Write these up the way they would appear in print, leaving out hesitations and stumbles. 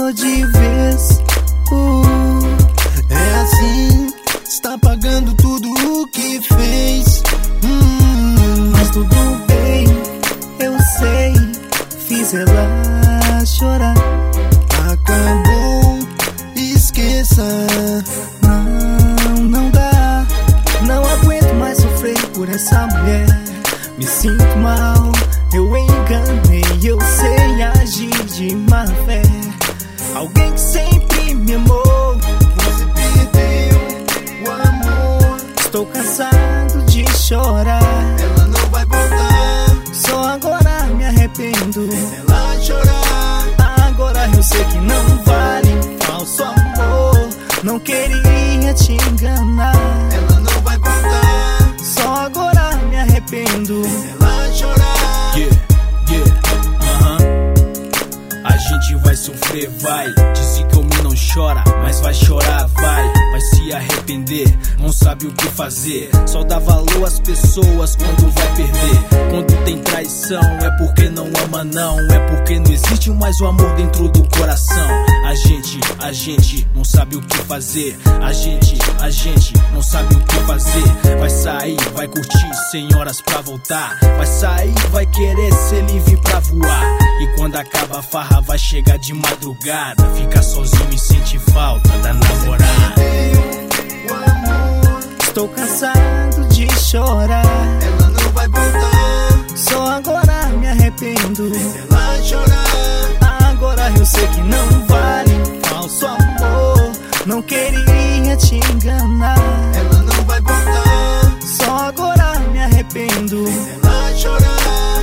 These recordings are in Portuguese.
largou de vez. É assim, está pagando tudo o que fez. Mas tudo bem, eu sei, fiz ela chorar. Acabou, esqueça. Não dá, não aguento mais sofrer por essa mulher. Me sinto mal, eu enganei, eu sei agir de má fé. Alguém que sempre me amou, você perdeu o amor. Estou cansado de chorar, ela não vai voltar. Só agora me arrependo, ela chorar. Agora eu sei que não vale falso amor. Não queria te enganar, ela não vai voltar. Só agora me arrependo, ela chorar. A gente vai sofrer, vai. Disse que homem não chora, mas vai chorar, vai. Vai se arrepender, não sabe o que fazer. Só dá valor às pessoas quando vai perder. Quando tem traição, é porque não ama não. É porque não existe mais o amor dentro do coração. A gente não sabe o que fazer. A gente não sabe o que fazer. Vai sair, vai curtir, sem horas pra voltar. Vai sair, vai querer ser livre pra voar. E quando acaba a farra vai chegar de madrugada. Fica sozinho e sente falta da namorada. Estou cansado de chorar, ela não vai voltar. Só agora me arrependo, ela chorar. Agora eu sei que não vale falso amor. Não queria te enganar, ela não vai voltar. Só agora me arrependo, ela chorar.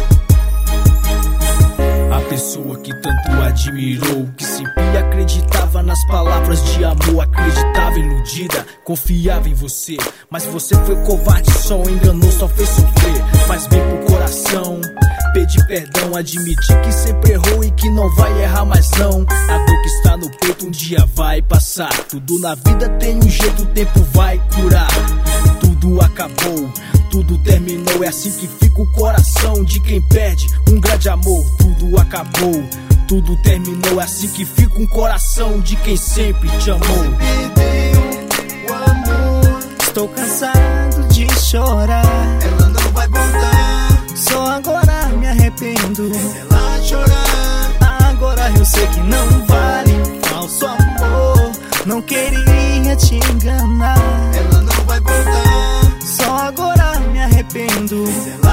A pessoa que tanto admirou, que sempre acreditava nas palavras de amor, acreditava iludida, confiava em você. Mas você foi covarde, só enganou, só fez sofrer. Faz bem pro coração, pedir perdão, admitir que sempre errou e que não vai errar mais não. A dor que está no peito um dia vai passar. Tudo na vida tem um jeito, o tempo vai curar. Tudo acabou, tudo terminou. É assim que fica o coração de quem perde um grande amor. Tudo acabou, tudo terminou. É assim que fica um coração de quem sempre te amou. Perdeu o amor. Estou cansado de chorar, ela não vai voltar. Só agora me arrependo, ela chorar. Agora eu sei que não vale falso amor. Não queria te enganar, ela não vai voltar. Só agora me arrependo, ela